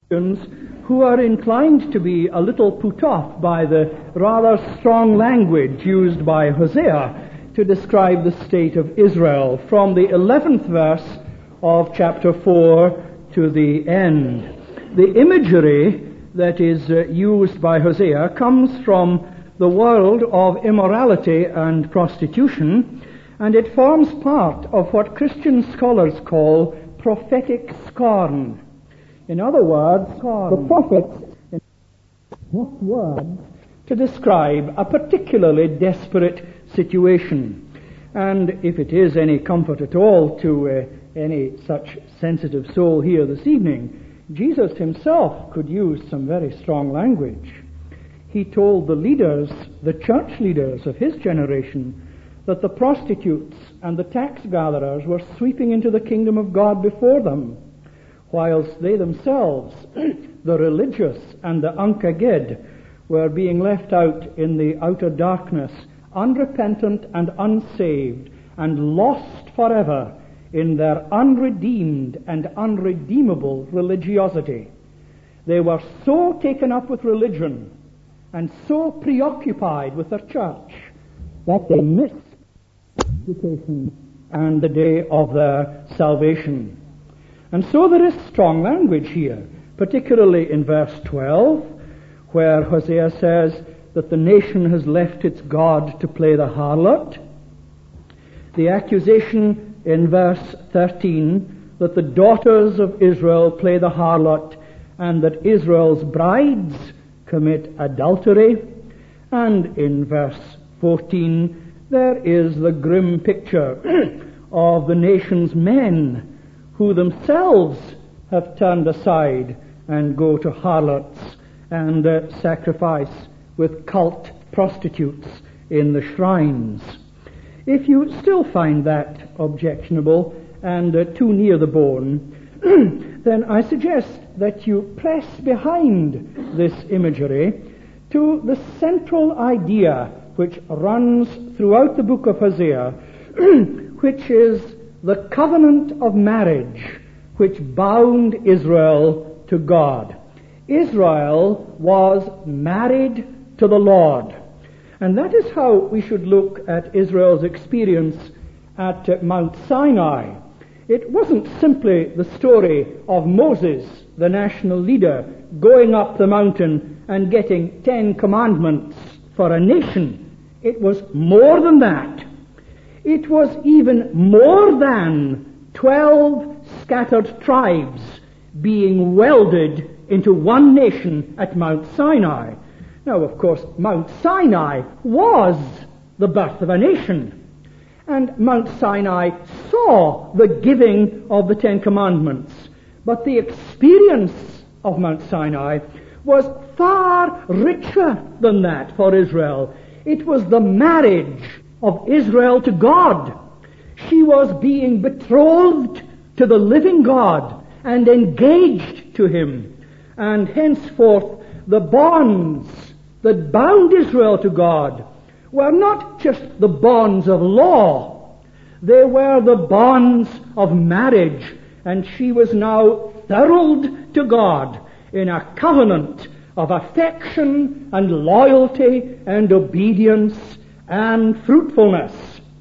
who are inclined to be a little put off by the rather strong language used by Hosea to describe the state of Israel from the 11th verse of chapter 4 to the end. The imagery that is used by Hosea comes from the world of immorality and prostitution, and it forms part of what Christian scholars call prophetic scorn. In other words, the prophets used words to describe a particularly desperate situation. And if it is any comfort at all to any such sensitive soul here this evening, Jesus himself could use some very strong language. He told the leaders, the church leaders of his generation, that the prostitutes and the tax gatherers were sweeping into the kingdom of God before them, whilst they themselves, the religious and the unkagid, were being left out in the outer darkness, unrepentant and unsaved, and lost forever in their unredeemed and unredeemable religiosity. They were so taken up with religion and so preoccupied with their church that they missed education and the day of their salvation. And so there is strong language here, particularly in verse 12, where Hosea says that the nation has left its God to play the harlot. The accusation in verse 13 that the daughters of Israel play the harlot and that Israel's brides commit adultery. And in verse 14 there is the grim picture of the nation's men who themselves have turned aside and go to harlots and sacrifice with cult prostitutes in the shrines. If you still find that objectionable and too near the bone, then I suggest that you press behind this imagery to the central idea which runs throughout the book of Hosea, which is the covenant of marriage which bound Israel to God. Israel was married to the Lord. And that is how we should look at Israel's experience at Mount Sinai. It wasn't simply the story of Moses, the national leader, going up the mountain and getting 10 commandments for a nation. It was more than that. It was even more than 12 scattered tribes being welded into one nation at Mount Sinai. Now, of course, Mount Sinai was the birth of a nation. And Mount Sinai saw the giving of the 10 Commandments. But the experience of Mount Sinai was far richer than that for Israel. It was the marriage of Israel to God. She was being betrothed to the living God and engaged to him. And henceforth the bonds that bound Israel to God were not just the bonds of law. They were the bonds of marriage, and she was now thrilled to God in a covenant of affection and loyalty and obedience and fruitfulness.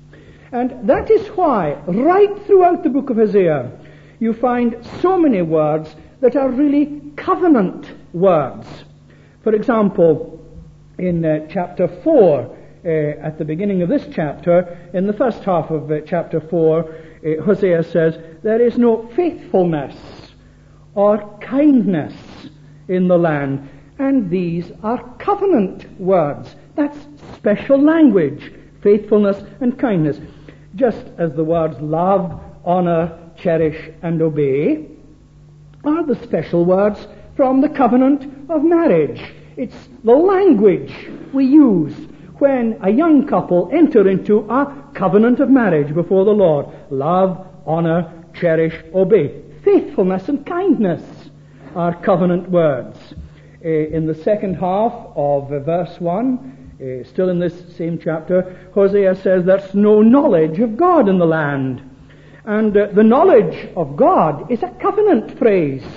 And that is why, right throughout the book of Hosea, you find so many words that are really covenant words. For example, in chapter 4, at the beginning of this chapter, in the first half of chapter 4, Hosea says, there is no faithfulness or kindness in the land. And these are covenant words. That's special language, faithfulness and kindness. Just as the words love, honor, cherish, and obey are the special words from the covenant of marriage. It's the language we use when a young couple enter into a covenant of marriage before the Lord. Love, honor, cherish, obey. Faithfulness and kindness are covenant words. In the second half of verse 1, still in this same chapter, Hosea says there's no knowledge of God in the land. And the knowledge of God is a covenant phrase.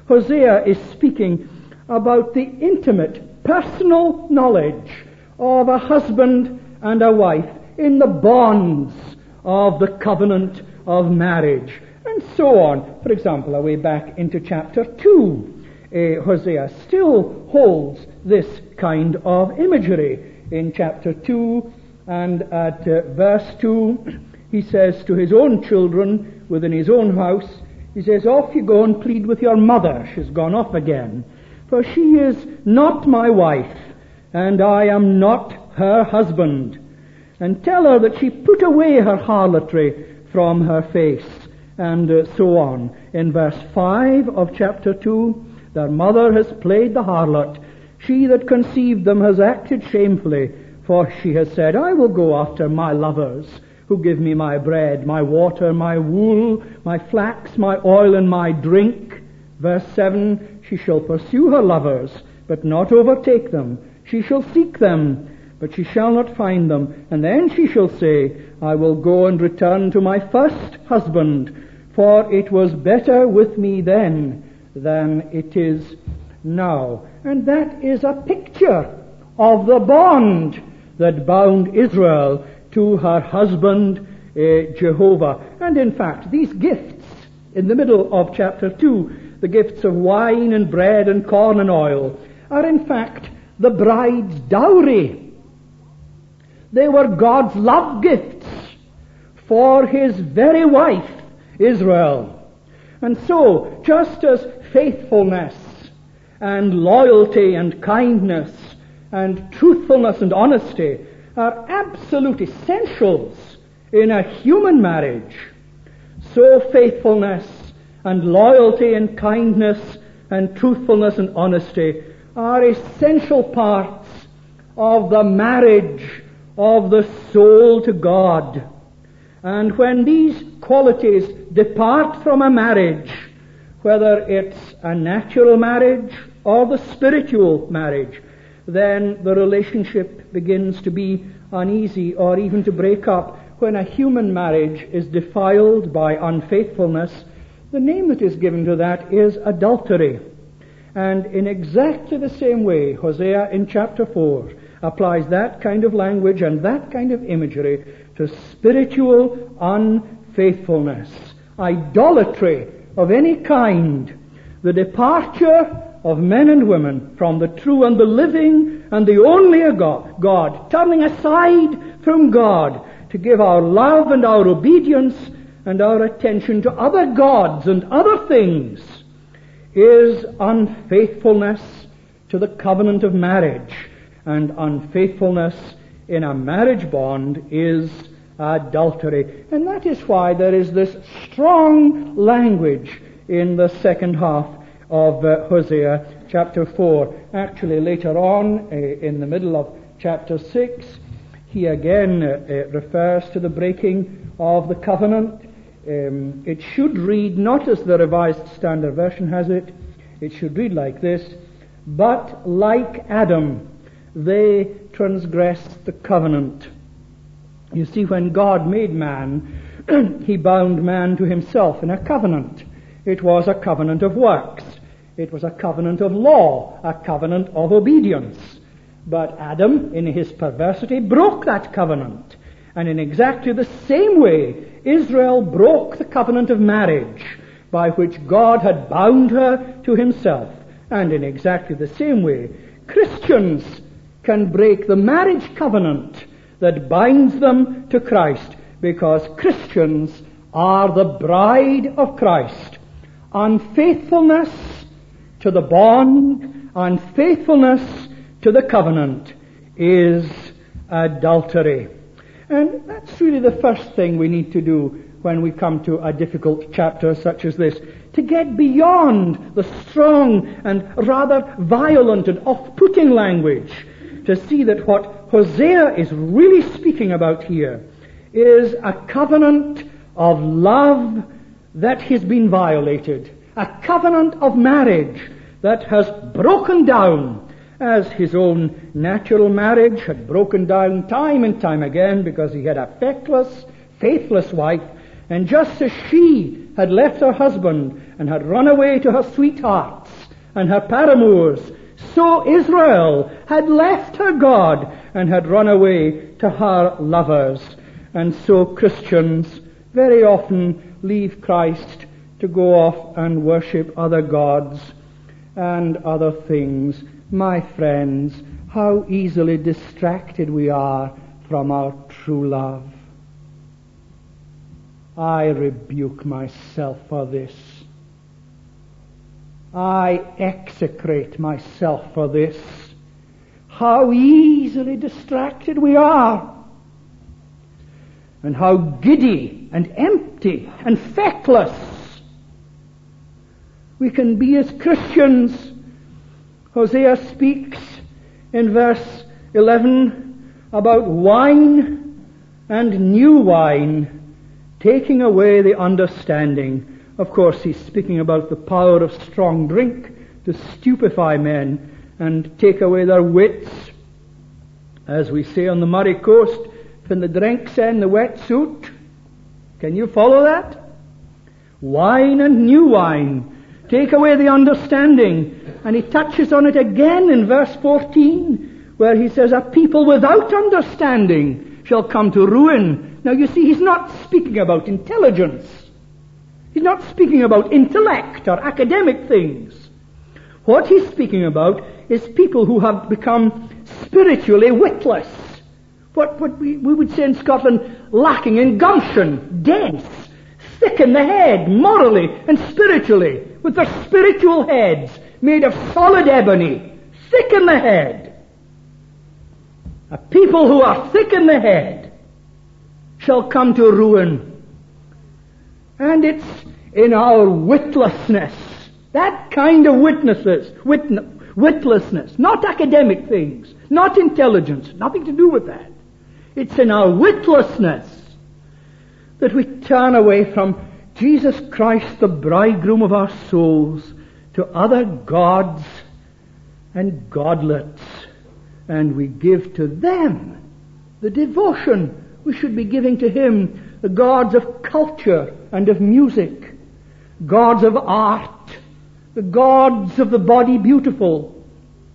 Hosea is speaking about the intimate, personal knowledge of a husband and a wife in the bonds of the covenant of marriage, and so on. For example, away back into chapter 2, Hosea still holds this kind of imagery. In chapter 2 and at verse 2, he says to his own children within his own house, he says, "Off you go and plead with your mother." She's gone off again. "For she is not my wife, and I am not her husband. And tell her that she put away her harlotry from her face." And so on. In verse 5 of chapter 2, "Their mother has played the harlot. She that conceived them has acted shamefully. For she has said, I will go after my lovers, who give me my bread, my water, my wool, my flax, my oil, and my drink." Verse 7, "She shall pursue her lovers, but not overtake them. She shall seek them, but she shall not find them. And then she shall say, I will go and return to my first husband, for it was better with me then than it is now." And that is a picture of the bond that bound Israel to her husband Jehovah. And in fact, these gifts in the middle of chapter 2, the gifts of wine and bread and corn and oil, are in fact the bride's dowry. They were God's love gifts for his very wife, Israel. And so, just as faithfulness and loyalty and kindness and truthfulness and honesty are absolute essentials in a human marriage, so faithfulness and loyalty and kindness and truthfulness and honesty are essential parts of the marriage of the soul to God. And when these qualities depart from a marriage, whether it's a natural marriage or the spiritual marriage, then the relationship begins to be uneasy or even to break up. When a human marriage is defiled by unfaithfulness, the name that is given to that is adultery. And in exactly the same way, Hosea in chapter 4 applies that kind of language and that kind of imagery to spiritual unfaithfulness. Idolatry of any kind, the departure of men and women from the true and the living and the only God, turning aside from God to give our love and our obedience and our attention to other gods and other things, is unfaithfulness to the covenant of marriage. And unfaithfulness in a marriage bond is adultery. And that is why there is this strong language in the second half of Hosea chapter 4. Actually, later on, in the middle of chapter 6, he again refers to the breaking of the covenant. It should read, not as the Revised Standard Version has it, it should read like this: "But like Adam, they transgressed the covenant." You see, when God made man, he bound man to himself in a covenant. It was a covenant of works. It was a covenant of law, a covenant of obedience. But Adam, in his perversity, broke that covenant. And in exactly the same way, Israel broke the covenant of marriage by which God had bound her to himself. And in exactly the same way, Christians can break the marriage covenant that binds them to Christ, because Christians are the bride of Christ. Unfaithfulness to the bond, unfaithfulness to the covenant is adultery. And that's really the first thing we need to do when we come to a difficult chapter such as this, to get beyond the strong and rather violent and off-putting language, to see that what Hosea is really speaking about here is a covenant of love that has been violated, a covenant of marriage that has broken down, as his own natural marriage had broken down time and time again because he had a feckless, faithless wife. And just as she had left her husband and had run away to her sweethearts and her paramours, so Israel had left her God and had run away to her lovers. And so Christians very often leave Christ to go off and worship other gods and other things. My friends, how easily distracted we are from our true love. I rebuke myself for this. I execrate myself for this. How easily distracted we are. And how giddy and empty and feckless we can be as Christians. Hosea speaks in verse 11 about wine and new wine taking away the understanding. Of course, he's speaking about the power of strong drink to stupefy men and take away their wits. As we say on the Murray Coast, when the drink's in the wetsuit. Can you follow that? Wine and new wine take away the understanding. And he touches on it again in verse 14, where he says, a people without understanding shall come to ruin. Now you see, he's not speaking about intelligence. He's not speaking about intellect or academic things. What he's speaking about is people who have become spiritually witless. What we would say in Scotland, lacking in gumption, dense, thick in the head, morally and spiritually, with their spiritual heads made of solid ebony, thick in the head. A people who are thick in the head shall come to ruin. And it's in our witlessness, that kind of witlessness, not academic things, not intelligence, nothing to do with that. It's in our witlessness that we turn away from Jesus Christ, the bridegroom of our souls, to other gods and godlets, and we give to them the devotion we should be giving to Him, the gods of culture and of music, gods of art, the gods of the body beautiful,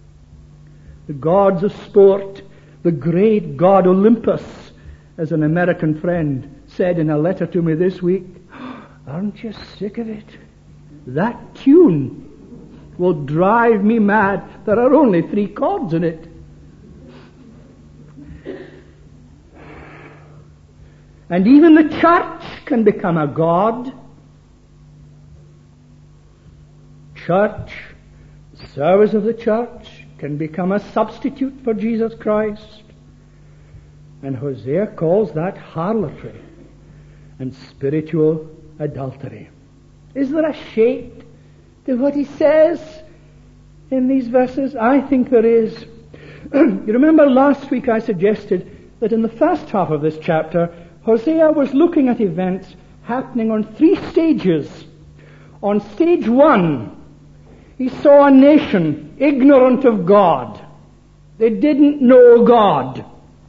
the gods of sport, the great god Olympus, as an American friend said in a letter to me this week. Aren't you sick of it? That tune will drive me mad. There are only 3 chords in it. And even the church can become a god. Church, service of the church, can become a substitute for Jesus Christ. And Hosea calls that harlotry and spiritual adultery. Is there a shape to what he says in these verses? I think there is. You remember last week I suggested that in the first half of this chapter, Hosea was looking at events happening on 3 stages. On stage 1, he saw a nation ignorant of God. They didn't know God.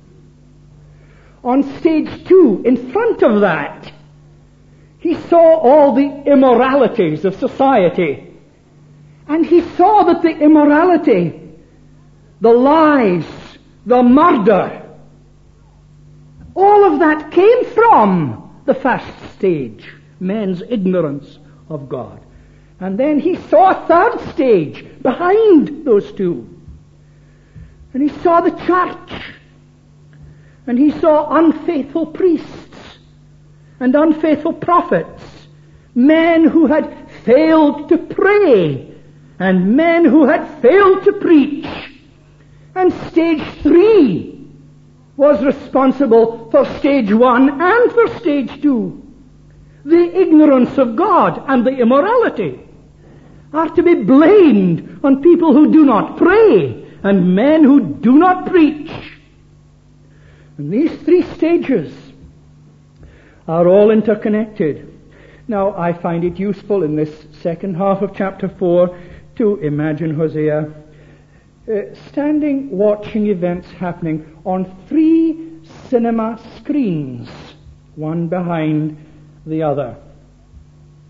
On stage 2, in front of that, he saw all the immoralities of society. And he saw that the immorality, the lies, the murder, all of that came from the first stage, men's ignorance of God. And then he saw a third stage behind those 2. And he saw the church. And he saw unfaithful priests and unfaithful prophets, men who had failed to pray and men who had failed to preach. And stage 3 was responsible for stage 1 and for stage 2. The ignorance of God and the immorality are to be blamed on people who do not pray and men who do not preach. And these 3 stages are all interconnected. Now, I find it useful in this second half of chapter 4 to imagine Hosea standing watching events happening on 3 cinema screens, one behind the other.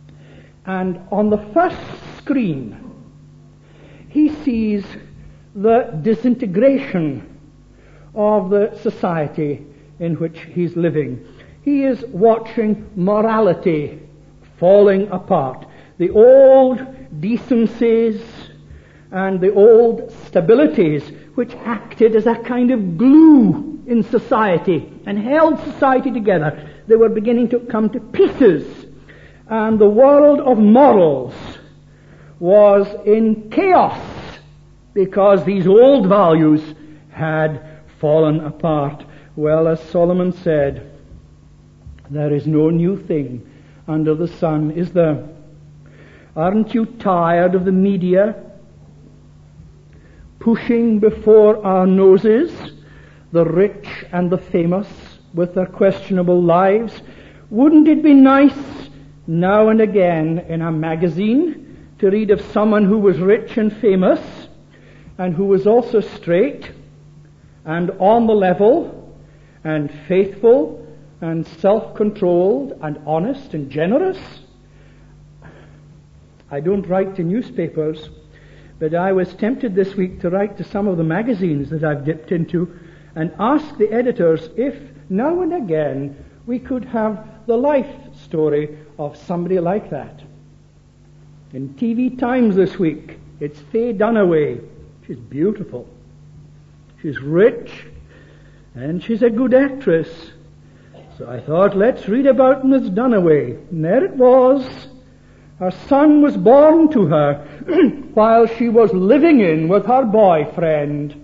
And on the first screen, he sees the disintegration of the society in which he's living. He is watching morality falling apart. The old decencies and the old stabilities which acted as a kind of glue in society and held society together, they were beginning to come to pieces. And the world of morals was in chaos because these old values had fallen apart. Well, as Solomon said, there is no new thing under the sun, is there? Aren't you tired of the media pushing before our noses the rich and the famous with their questionable lives? Wouldn't it be nice now and again in a magazine to read of someone who was rich and famous and who was also straight and on the level and faithful and self-controlled and honest and generous? I don't write to newspapers, but I was tempted this week to write to some of the magazines that I've dipped into and ask the editors if now and again we could have the life story of somebody like that. In TV Times this week, it's Faye Dunaway. She's beautiful. She's rich, and she's a good actress. So I thought, let's read about Miss Dunaway. And there it was. Her son was born to her while she was living in with her boyfriend.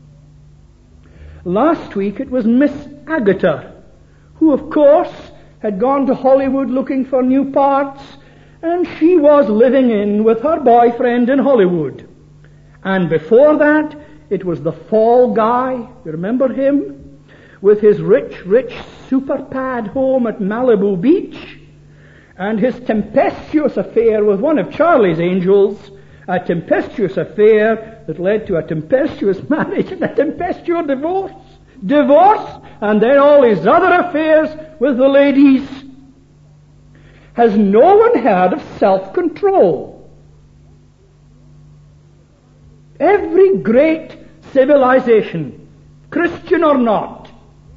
Last week it was Miss Agatha, who of course had gone to Hollywood looking for new parts, and she was living in with her boyfriend in Hollywood. And before that, it was the Fall Guy, you remember him? With his rich super pad home at Malibu Beach, and his tempestuous affair with one of Charlie's angels, a tempestuous affair that led to a tempestuous marriage and a tempestuous divorce, and then all his other affairs with the ladies. Has no one heard of self-control? Every great civilization, Christian or not,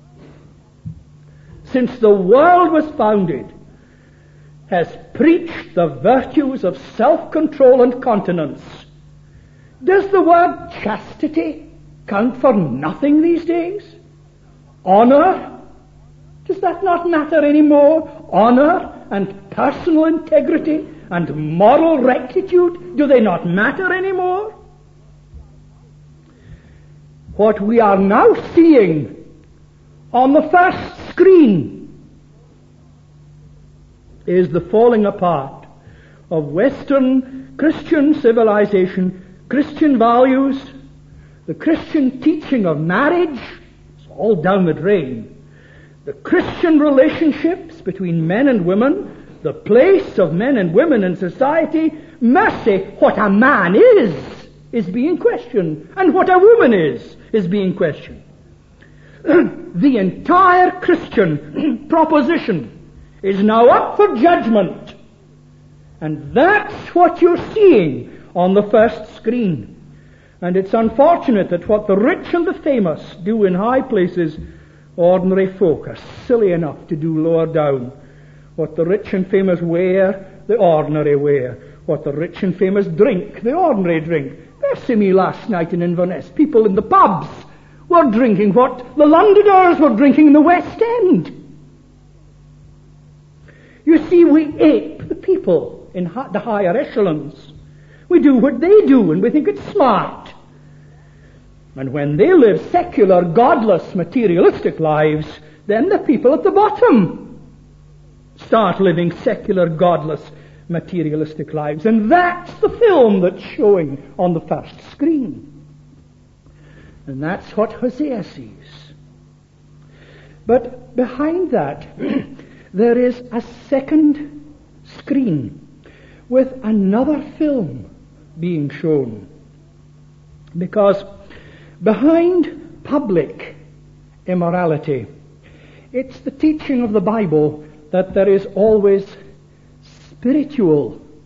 since the world was founded, has preached the virtues of self-control and continence. Does the word chastity count for nothing these days? Honor? Does that not matter anymore? Honor and personal integrity and moral rectitude, do they not matter anymore? What we are now seeing on the first screen is the falling apart of Western Christian civilization, Christian values, the Christian teaching of marriage. It's all down the drain. The Christian relationships between men and women, the place of men and women in society. Mercy, what a man is being questioned, and what a woman is being questioned. The entire Christian proposition is now up for judgment. And that's what you're seeing on the first screen. And it's unfortunate that what the rich and the famous do in high places, ordinary folk are silly enough to do lower down. What the rich and famous wear, the ordinary wear. What the rich and famous drink, the ordinary drink. Mercy me, last night in Inverness, people in the pubs were drinking what the Londoners were drinking in the West End. You see, we ape the people in the higher echelons. We do what they do, and we think it's smart. And when they live secular, godless, materialistic lives, then the people at the bottom start living secular, godless, materialistic lives. And that's the film that's showing on the first screen. And that's what Hosea sees. But behind that, there is a second screen with another film being shown. Because behind public immorality, it's the teaching of the Bible that there is always spiritual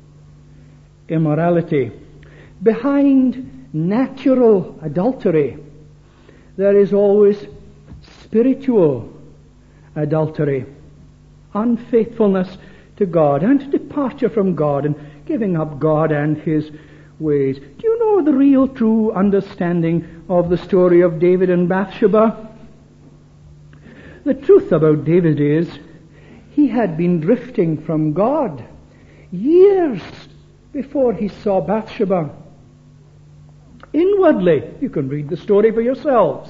immorality. Behind natural adultery, there is always spiritual adultery, unfaithfulness to God and departure from God and giving up God and His ways. Do you know the real true understanding of the story of David and Bathsheba? The truth about David is he had been drifting from God years before he saw Bathsheba. Inwardly, you can read the story for yourselves.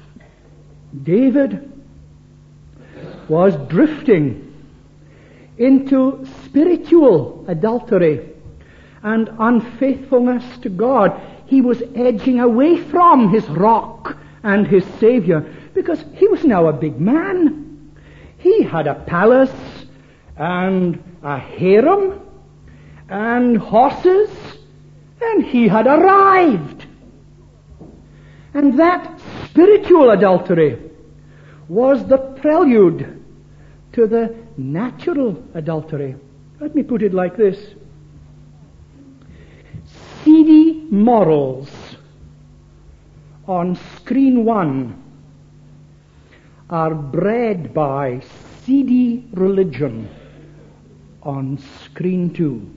David was drifting into spiritual adultery and unfaithfulness to God. He was edging away from his rock and his Savior because he was now a big man. He had a palace and a harem and horses, and he had arrived. And that spiritual adultery was the prelude to the natural adultery. Let me put it like this. Seedy morals on screen 1 are bred by seedy religion on screen 2.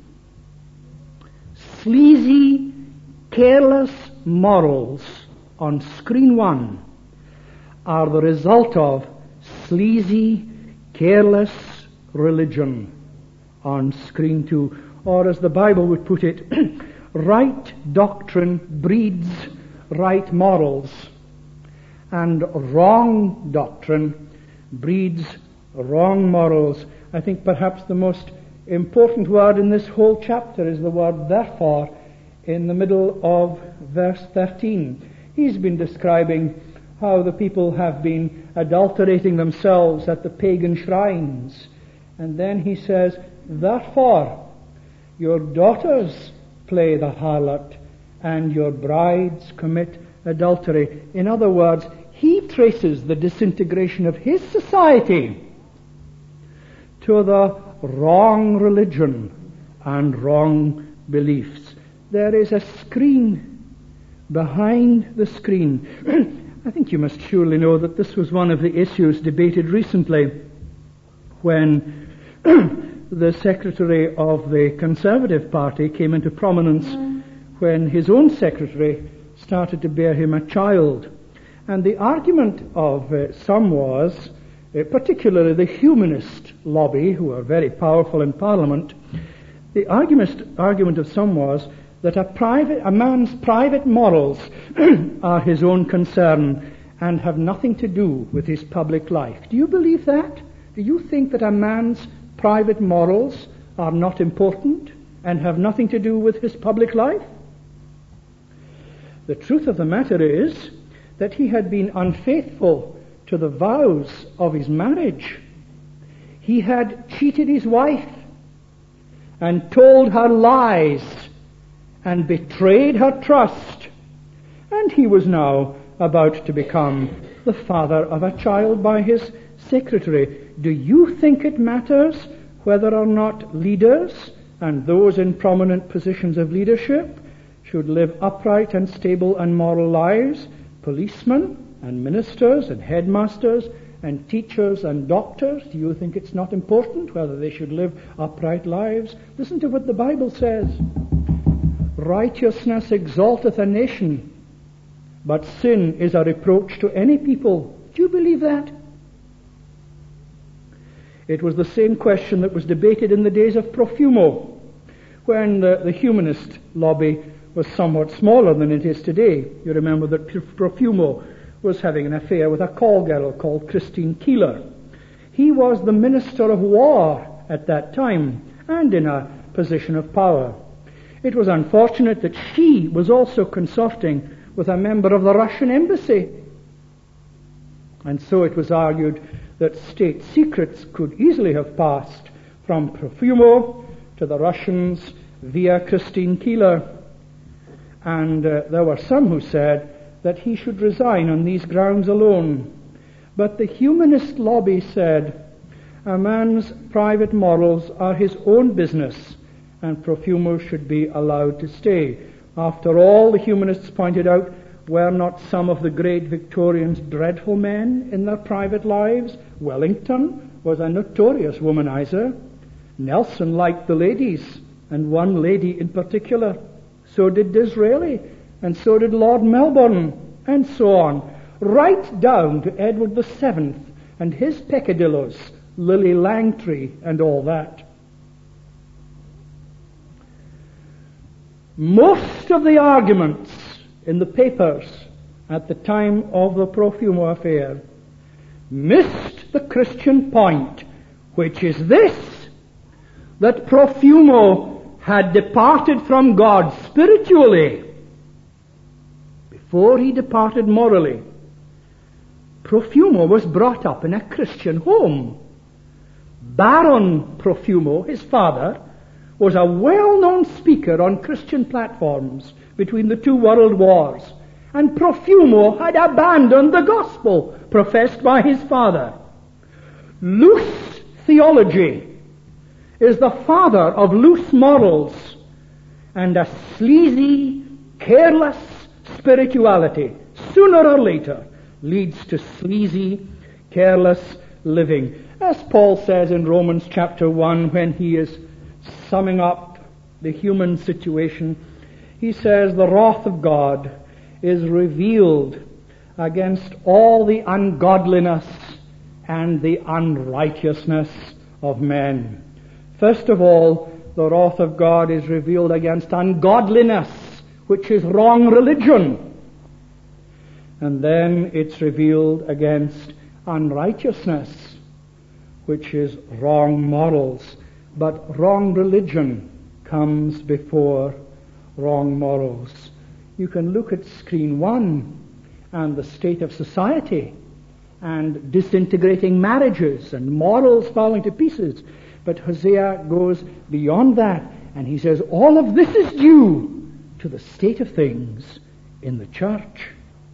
Sleazy, careless morals on screen 1 are the result of sleazy, careless religion on screen 2. Or as the Bible would put it, right doctrine breeds right morals, and wrong doctrine breeds wrong morals. I think perhaps the most important word in this whole chapter is the word therefore in the middle of verse 13. He's been describing how the people have been adulterating themselves at the pagan shrines. And then he says, therefore, your daughters play the harlot, and your brides commit adultery. In other words, he traces the disintegration of his society to the wrong religion and wrong beliefs. There is a screen behind the screen. I think you must surely know that this was one of the issues debated recently when the secretary of the Conservative Party came into prominence when his own secretary started to bear him a child. And the argument of some was, particularly the humanist lobby, who are very powerful in Parliament, the argument of some was that a man's private morals are his own concern and have nothing to do with his public life. Do you believe that? Do you think that a man's private morals are not important and have nothing to do with his public life? The truth of the matter is that he had been unfaithful to the vows of his marriage. He had cheated his wife and told her lies and betrayed her trust, and he was now about to become the father of a child by his secretary. Do you think it matters whether or not leaders and those in prominent positions of leadership should live upright and stable and moral lives? Policemen and ministers and headmasters and teachers and doctors, do you think it's not important whether they should live upright lives? Listen to what the Bible says. Righteousness exalteth a nation, but sin is a reproach to any people. Do you believe that? It was the same question that was debated in the days of Profumo, when the humanist lobby was somewhat smaller than it is today. You remember that Profumo was having an affair with a call girl called Christine Keeler. He was the Minister of War at that time and in a position of power. It was unfortunate that she was also consorting with a member of the Russian embassy. And so it was argued that state secrets could easily have passed from Profumo to the Russians via Christine Keeler. And there were some who said that he should resign on these grounds alone. But the humanist lobby said, a man's private morals are his own business, and Profumo should be allowed to stay. After all, the humanists pointed out, were not some of the great Victorians dreadful men in their private lives? Wellington was a notorious womanizer. Nelson liked the ladies, and one lady in particular. So did Disraeli, and so did Lord Melbourne, and so on, right down to Edward VII and his peccadillos, Lily Langtry and all that. Most of the arguments in the papers at the time of the Profumo affair missed the Christian point, which is this, that Profumo had departed from God spiritually before he departed morally. Profumo was brought up in a Christian home. Baron Profumo, his father, was a well-known speaker on Christian platforms between the two world wars, and Profumo had abandoned the gospel professed by his father. Loose theology is the father of loose morals, and a sleazy, careless spirituality, sooner or later, leads to sleazy, careless living. As Paul says in Romans chapter 1, when he is summing up the human situation, he says, the wrath of God is revealed against all the ungodliness and the unrighteousness of men. First of all, the wrath of God is revealed against ungodliness, which is wrong religion. And then it's revealed against unrighteousness, which is wrong morals. But wrong religion comes before wrong morals. You can look at screen 1 and the state of society and disintegrating marriages and morals falling to pieces. But Hosea goes beyond that, and he says all of this is due to the state of things in the church.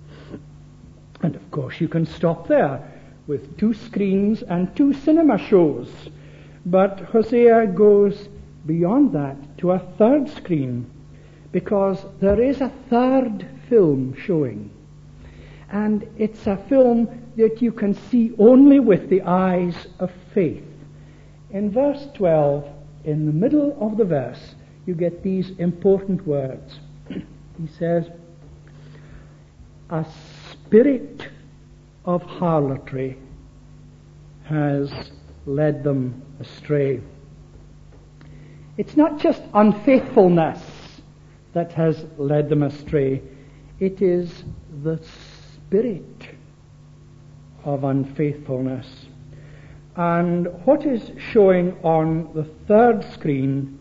And of course you can stop there with 2 screens and 2 cinema shows. But Hosea goes beyond that to a 3rd screen, because there is a 3rd film showing. And it's a film that you can see only with the eyes of faith. In verse 12, in the middle of the verse, you get these important words. He says, a spirit of harlotry has led them astray. It's not just unfaithfulness that has led them astray. It is the spirit of unfaithfulness. And what is showing on the 3rd screen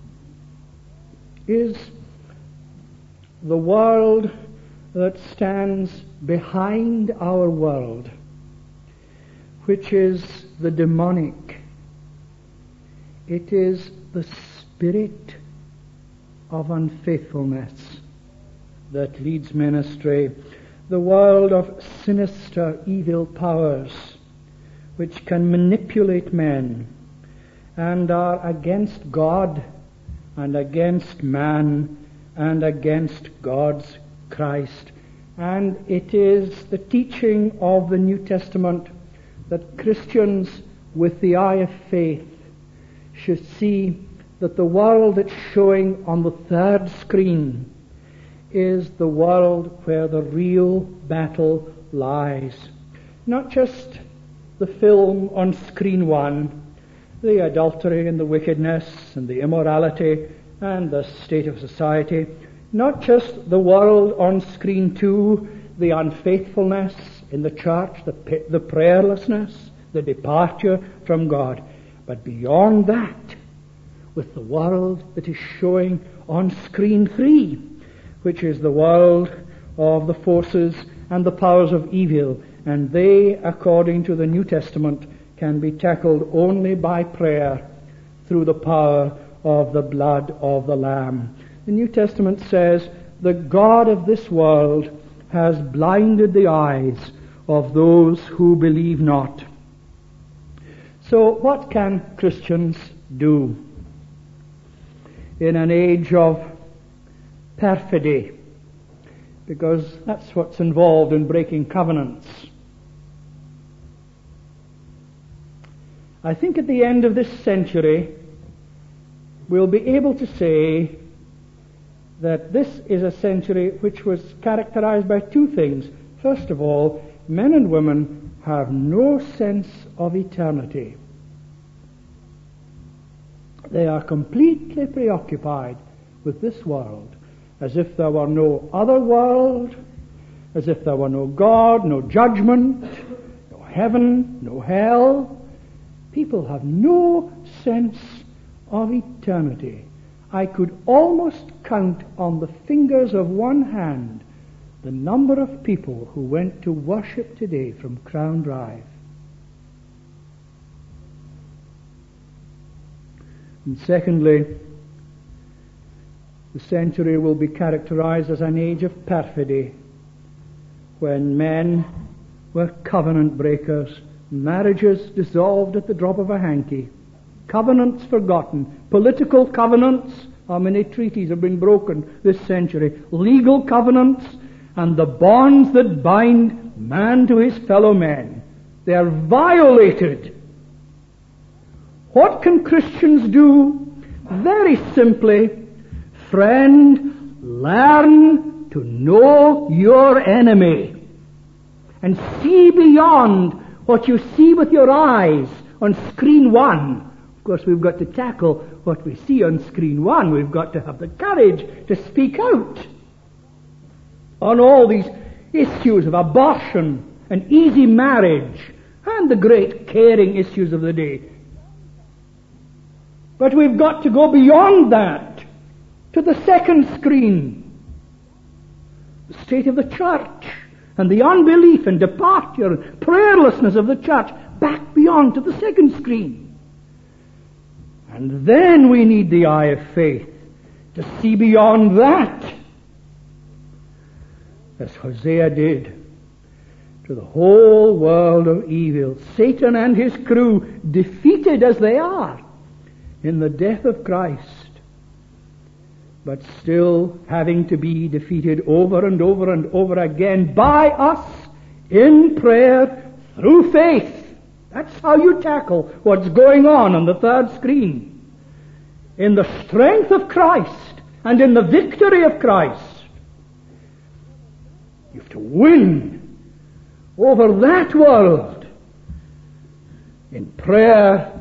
is the world that stands behind our world, which is the demonic. It is the spirit of unfaithfulness that leads men astray. The world of sinister, evil powers which can manipulate men and are against God and against man and against God's Christ. And it is the teaching of the New Testament that Christians with the eye of faith should see that the world that's showing on the 3rd screen is the world where the real battle lies. Not just the film on screen 1, the adultery and the wickedness and the immorality and the state of society. Not just the world on screen 2, the unfaithfulness in the church, the prayerlessness, the departure from God. But beyond that, with the world that is showing on screen 3, which is the world of the forces and the powers of evil, and they, according to the New Testament, can be tackled only by prayer through the power of the blood of the Lamb. The New Testament says, the God of this world has blinded the eyes of those who believe not. So what can Christians do? in an age of perfidy, because that's what's involved in breaking covenants. I think at the end of this century, we'll be able to say that this is a century which was characterized by two things. First of all, men and women have no sense of eternity. They are completely preoccupied with this world, as if there were no other world, as if there were no God, no judgment, no heaven, no hell. People have no sense of eternity. I could almost count on the fingers of one hand the number of people who went to worship today from Crown Drive. And secondly, the century will be characterized as an age of perfidy, when men were covenant breakers, marriages dissolved at the drop of a hanky, covenants forgotten, political covenants. How many treaties have been broken this century? Legal covenants, and the bonds that bind man to his fellow men, they are violated. What can Christians do? Very simply, friend, learn to know your enemy and see beyond what you see with your eyes on screen one. Of course, we've got to tackle what we see on screen one. We've got to have the courage to speak out on all these issues of abortion and easy marriage and the great caring issues of the day. But we've got to go beyond that to the second screen, the state of the church and the unbelief and departure and prayerlessness of the church, back beyond to the second screen. And then we need the eye of faith to see beyond that, as Hosea did, to the whole world of evil. Satan and his crew, defeated as they are in the death of Christ, but still having to be defeated over and over and over again by us in prayer through faith. That's how you tackle what's going on the third screen. In the strength of Christ and in the victory of Christ. You have to win over that world in prayer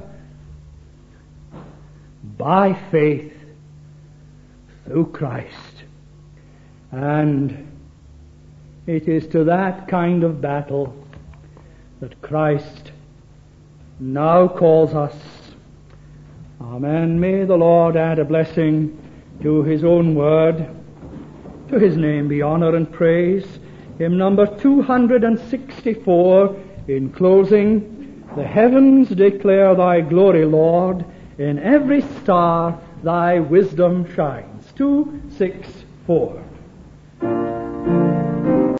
by faith through Christ. And it is to that kind of battle that Christ now calls us. Amen. May the Lord add a blessing to His own word. To His name be honor and praise. Hymn number 264, in closing: the heavens declare Thy glory, Lord, in every star Thy wisdom shines. 264.